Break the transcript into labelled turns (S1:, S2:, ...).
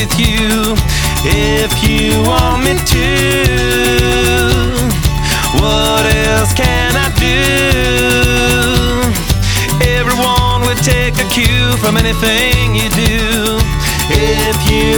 S1: with you if you want me to. What else can I do? Everyone would take a cue from anything you do if you